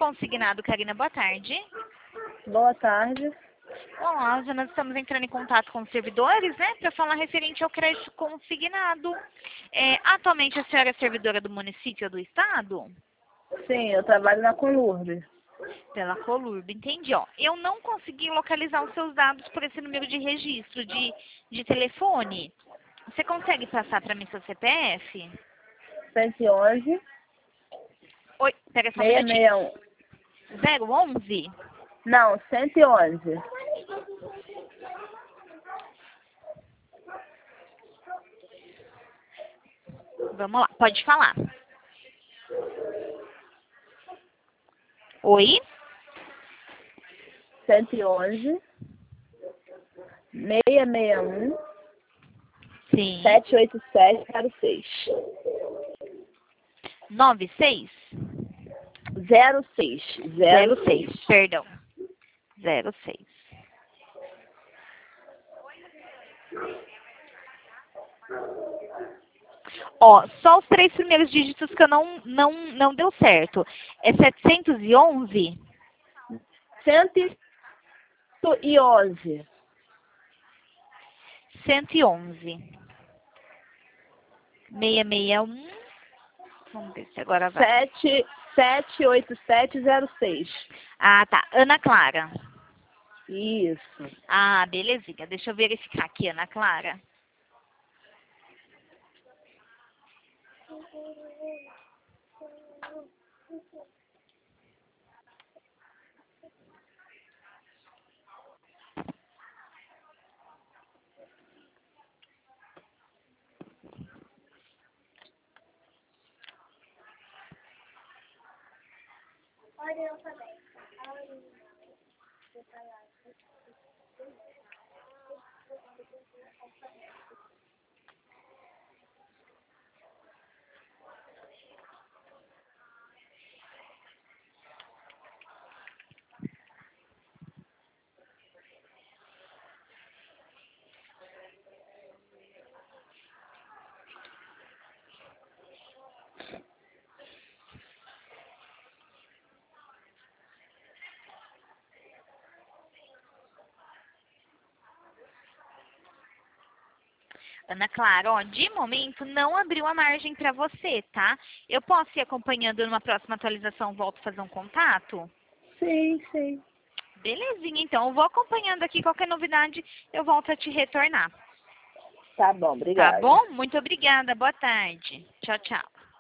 Consignado, Karina, boa tarde. Boa tarde. Olá, nós estamos entrando em contato com os servidores, né, para falar referente ao crédito consignado. Atualmente a senhora é servidora do município ou do estado? Sim, eu trabalho na Colurbe. Pela Colurbe, entendi. Ó, eu não consegui localizar os seus dados por esse número de registro de telefone. Você consegue passar para mim seu CPF? 111 Oi, pera só um minutinho. 661. 011? Não, 111. Vamos lá, pode falar. Oi? 111 661 Sim. 78706. 96? 06. 06, perdão. 06. Ó, só os 3 primeiros dígitos que eu não deu certo. É 711? 111. 111. 661. Vamos ver se agora vai. 78706. Ah, tá. Ana Clara. Isso. Ah, belezinha. Deixa eu verificar aqui, Ana Clara. Ana Clara, ó, de momento não abriu a margem para você, tá? Eu posso ir acompanhando numa próxima atualização, volto a fazer um contato? Sim, sim. Belezinha, então. Eu vou acompanhando aqui, qualquer novidade eu volto a te retornar. Tá bom, Tá obrigada. bom? Muito obrigada. Boa tarde. Tchau, tchau.